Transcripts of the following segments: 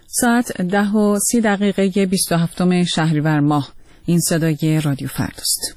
ساعت 10:30 27 شهریور ماه. این صدای رادیو فرداست.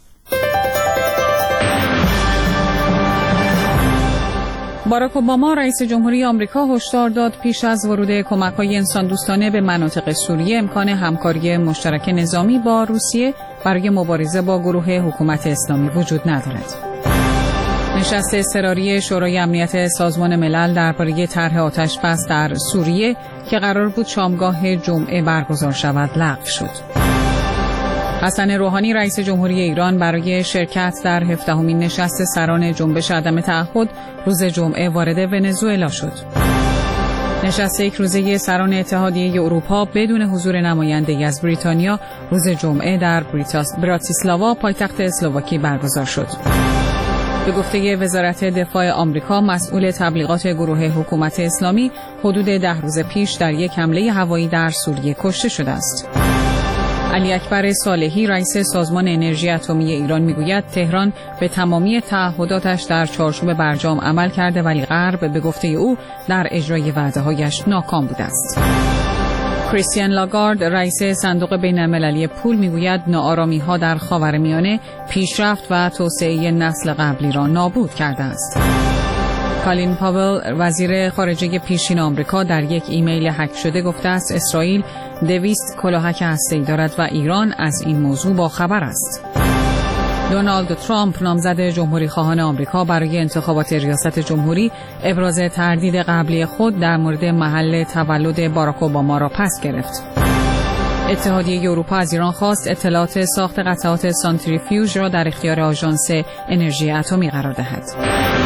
باراک اوباما رئیس جمهوری آمریکا هشدار داد پیش از ورود کمک‌های انسان‌دوستانه به مناطق سوریه امکان همکاری مشترک نظامی با روسیه برای مبارزه با گروه حکومت اسلامی وجود ندارد. نشست اضطراری شورای امنیت سازمان ملل درباره طرح آتش‌بس در سوریه که قرار بود شامگاه جمعه برگزار شود لغو شد. حسن روحانی رئیس جمهوری ایران برای شرکت در 17مین نشست سران جنبش عدم تعهد روز جمعه وارد ونزوئلا شد. نشست یک روزه سران اتحادیه اروپا بدون حضور نماینده‌ای از بریتانیا روز جمعه در براتیسلاوا پایتخت اسلواکی برگزار شد. به گفته وزارت دفاع آمریکا، مسئول تبلیغات گروه حکومت اسلامی حدود 10 روز پیش در یک حمله هوایی در سوریه کشته شده است. علی اکبر صالحی رئیس سازمان انرژی اتمی ایران میگوید تهران به تمامی تعهداتش در چارچوب برجام عمل کرده ولی غرب به گفته او در اجرای وعده‌هایش ناکام بوده است. کریستین لاگارد رئیس صندوق بین‌المللی پول میگوید ناآرامی‌ها در خاورمیانه پیشرفت و توسعه نسل قبلی را نابود کرده است. کالین پاول وزیر خارجه پیشین آمریکا در یک ایمیل هک شده گفته است اسرائیل 200 کلاهک هسته‌ای دارد و ایران از این موضوع با خبر است. دونالد ترامپ نامزد جمهوری خواهان آمریکا برای انتخابات ریاست جمهوری ابراز تردید قبلی خود در مورد محل تولد باراک اوباما را پس گرفت. اتحادیه اروپا از ایران خواست اطلاعات ساخت قطعات سانتریفیوژ را در اختیار آژانس انرژی اتمی قرار دهد.